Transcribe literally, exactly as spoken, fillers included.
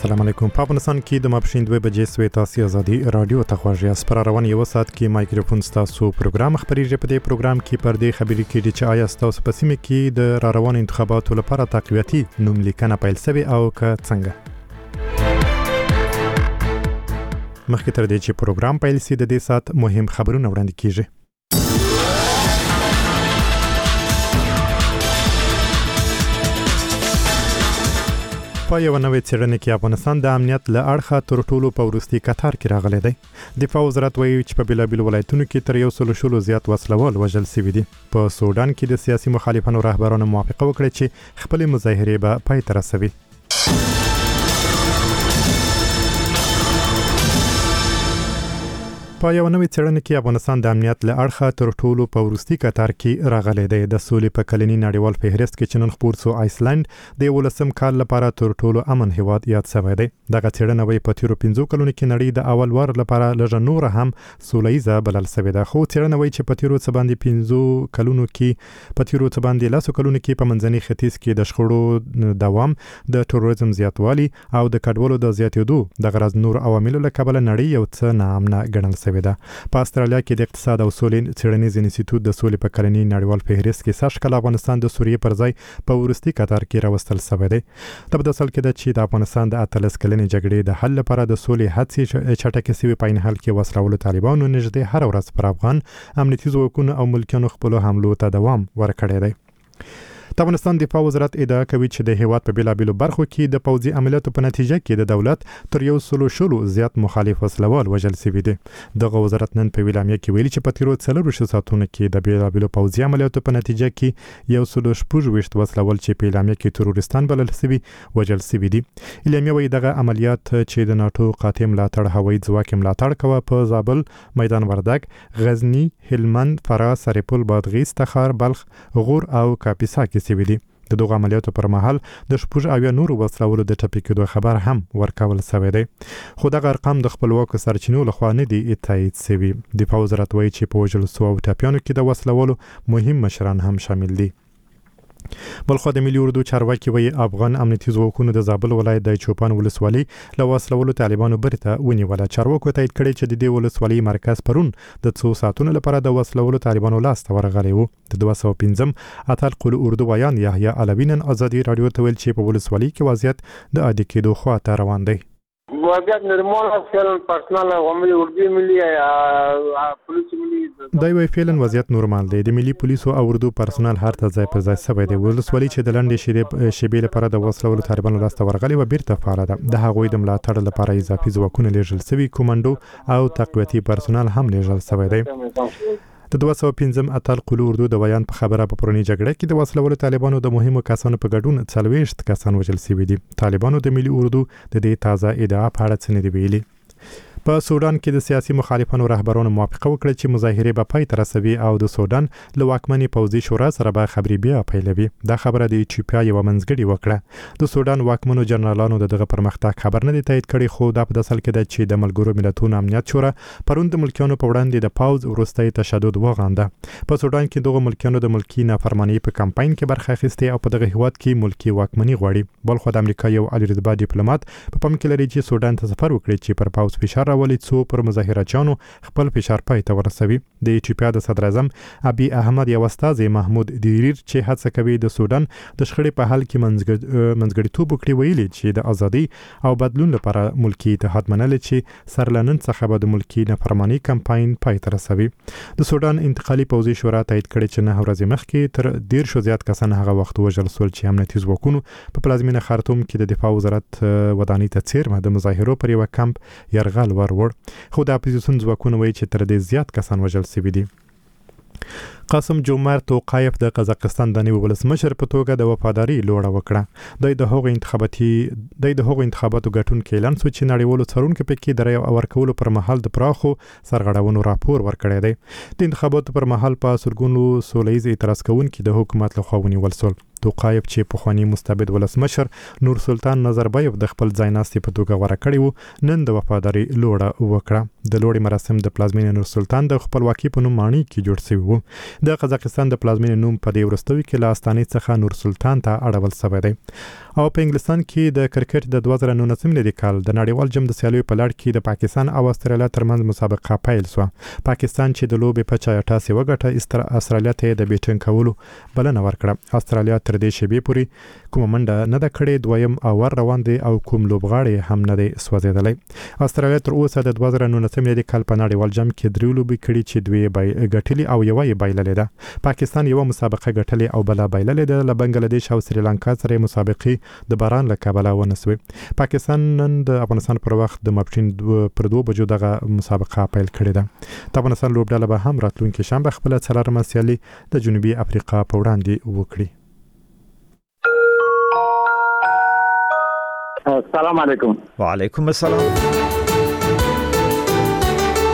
السلام علیکم. په افغانستان کې د ماپښین دوه بجې سوي تاسو ازادي رادیو ته خوښ یاست. پر روان یو ساعت کې مایکروفون تاسو پروګرام خبريږي. په دې پروګرام کې پر دې خبري کې چې آیا تاسو په سیمه کې د را روان انتخاباتو لپاره تقویتي نوم لیکنه پیل شوی او که څنګه. مخکې تر دې چې پروګرام پیل شي د دې ساعت مهم خبرونه وړاندې کیږي. په یو نوې څېړنه کې افغانستان د امنیت له اړخه تر ټولو په وروستي کتار کې راغلی دی. دفاع وزارت وایي چې په بېلابېلو ولایتونو کې تر یو سل شلو زیات وسلوال وژل شوي دي. په سودان کې د سیاسي مخالفانو رهبرانو موافقه وکړه چې خپلې مظاهرې به پای ته رسوي. په یو نوې څېړنه کې افغانستان د امنیت له اړخه تر ټولو په وروستي کتار کې راغلی دی. د سولې په کلني نړیوال فهرست کې چې نن خپور سو آیسلند د یولسم کال لپاره تر ټولو امن هیواد یاد شوی دی. دغه څېړنه وایي په تیرو پنځو کلونو کې نړۍ د اول وار لپاره لږ نور هم سولهیزه بلل شوې ده. خو څېړنه وایي چې په تیرو څه باندې پنځو کلونو کې په تیرو څه باندې لاسو کلونو کې په منځني ختیځ کې د شخړو دوام، د تروریزم زیاتوالی او د کډوالو د زیاتېدو د غرض نور عواملو له کبله نړۍ یو څه ناامنه ګڼل شوې ده. په استرالیا کې د اقتصاد او سولې څېړنیز انسټیټیوټ د سولې په کلني نړیوال فهرست کې سږ کال افغانستان د سوریې پر ځای په وروستي کتار کې راوستل شوی دی. دا په اصل کې ده چې د افغانستان د اتلس کلنې جګړې د حل لپاره د سولې هڅې چټکې شوې. په عین حال کې وسلوالو طالبانو نږدې هر ورځ پر افغان امنیتي ځواکونو او ملکیانو خپلو حملو ته دوام ورکړی دی. د افغانستان دفاع وزارت ادعا کوي چې د هیواد په بیلابېلو برخو کې د پوځي عملیاتو په نتیجه کې د دولت تر یو سل شلو زیات مخالف وسلوال وژل شوي دي. دغه وزارت نن په ویلامیا کې ویلي چې په تیرو څلورو ساعتونو کې د بیلابېلو پوځي عملیاتو په نتیجه کې یو سل شپږ ویشت وسلوال چې په ویلامیا کې تروریستان بلل شوي وژل شوي دي. ویلامیا وایي دغه عملیات چې د ناتو قاطع ملاتړ هوایي ځواک ملاتړ کوي په زابل، میدان وردګ، غزنی، هلمند، فراه، سرپل، بادغیس، تخار، بلخ، غور او کاپیسا کې شوي دي. د دغه عملیاتو پر مهال د شپږ اویا نورو وسلوالو د ټپي کېدو خبر هم ورکول شوی دی. خو دغه ارقام د خپلواکو سرچینو لخوا نه دي تایید شوي. دفاع وزارت وایي چې په وژل شوو او ټپیانو کې د وسلوالو مهم مشران هم شامل دي. بلخو د ملي اردو چارواکي وایي افغان امنیتي ځواکونو د زابل ولایت د چوپان ولسوالۍ له وسلوالو طالبانو برته ونیوله. چارواکو تایید کړی چې د دې ولسوالۍ مرکز پرون د څو ساعتونو لپاره د وسلوالو طالبانو لاس ته ورغلی و. د دوه سوه پنځم اتل قل اردو ویان یحیی علوی نن ازادي رادیو ته ویل چې په ولسوالۍ کې وضعیت د عادي کېدو خواته روان دی. وضعیت نرمال است. فعلا پرسنل عامل اردو ملی پولیس ملی دا وی فعلا وضعیت نورمال دی. د ملي پولیسو او اردو پرسنل هر ته ځای پر ځای شوی دی. ولسوالۍ چې د لنډې شیبې لپاره د وسلوالو طالبانو لاس ته ورغلې و بیرته فعاله ده. د هغوی د ملاتړ لپاره اضافي ځواکونه لیږل شوي، کومانډو او تقویتي پرسنل هم لیږل شوی دی. د دوه سوه پنځم اتل قلو اردو د ویان په خبره په پرونی جګړه کې د وسلوالو طالبانو د مهمو کسانو په ګډون څلوېښت کسان وژل شوي دي. طالبانو د ملي اردو د دې تازه ادعا په اړه څه نه دي ویلي. په سودان کې د سیاسي مخالفانو رهبرانو موافقه وکړه چې مظاهرې به پای ته رسوي او د سودان له واکمنې پوځي شورا سره به خبرې بیا پیلوي. دا خبره د ایتوپیا یوه منځګړې وکړه. د سودان واکمنو جنرالانو د دغه پرمختګ خبر نه دی تایید کړی، خو دا په اصل کې ده چې د ملګرو ملتونو امنیت شورا پرون د ملکیانو په وړاندې د پوځ وروستی تشدد وغانده. په سودان کې دغه ملکیانو د ملکي نافرمانۍ په کمپاین کې برخه اخیستې او په دغه هیواد کې ملکي واکمني غواړي. بلخو د امریکا یو عالی رتبه ډیپلوماټ په پام کې لري چې سودان ته سفر وکړي چې پر پوځ فشار راولي څو پر مظاهرچیانو خپل فشار پای ته ورسوي. د ایتوپیا د صدر اعظم ابي احمد یو استازی محمود دیریر چې هڅه کوي د سودان د شخړې په حل کې منځګړیتوب وکړي ویلي چې د ازادي او بدلون لپاره ملکی اتحاد منل چې سرلنن څخه به د ملکی نافرمانی کمپاین پای ته رسوي. د سودان انتقالي پوځي شورا تایید کړی چې نه ورځې مخکې تر ډیر شو زیات کسان هغه وخت وژل شول چې امنیتي ځواکونو په پلازمینه خرطوم کې د دفاع وزارت ودانۍ ته څیرمه د مظاهرو پر یو کمپ یرغل ورور. خو د اپوزیسیون ځواکونه وایي چې تر دې زیات کسان وژل شوي دي. قاسم جومارت توقایف د قزاقستان د نوي ولسمشر په توګه د وفاداري لوړه وکړه. د هغو انتخاباتي د هغو انتخاباتو ګټونکي اعلان شو چې نړیوالو څارونکو پکې د رای ورکولو پر مهال د پراخو سرغړونو راپور ورکړی دی. د انتخاباتو پر مهال په سلګونو سولهییز اعتراض کوونکي د حکومت لخوا ونیول شول. توقایف چې پخوانی مستبد ولسمشر نور سلطان نظربایف د خپل ځایناستي په توګه غوړه کړی وو نن د وفاداری لوړه وکړه د لوړې مراسم د پلازمینې نور سلطان د خپلواکۍ په نوم مانی کې جوړ شوی وو د قزاقستان د پلازمینې نوم په دې ورستوي کې له استانې څخه نور سلطان ته اړول شوی دی او په انګلستان کې د کرکټ د دوه زره نولسم لدی کال د نړیوال جام د سیالیو په لړ کې د پاکستان او استرالیا ترمنځ مسابقه پیل شو پاکستان چې د لوبې په چایټا سی وګټه استرالیا ته د بیټینګ کولو بلنه ورکړه استرالیا تر دې شیبې پورې کومه منډه نه د کړې دویم او ور روان دي او کوم لوبغاړي هم نه دي سوځیدلې استرالیا تر اوسه د دوه زره نولسم لدی کال په نړیوال جام کې درې لوبې کړې چې دوی بای ګټلې او یو یې بایللې ده پاکستان یو مسابقه ګټلې او بل بایللې ده له بنگلاديش او سریلانکا سره مسابقې د باران له کبله ونسوي پاکستان نن د افغانستان پر وخت د ماپښین پر دوه بجو دغه مسابقه پیل کړې ده د افغانستان لوبډله به هم راتلونکي شنبه خپل څلورمه سیالي د جنوبي افریقا په وړاندې وکړي السلام علیکم وعلیکم السلام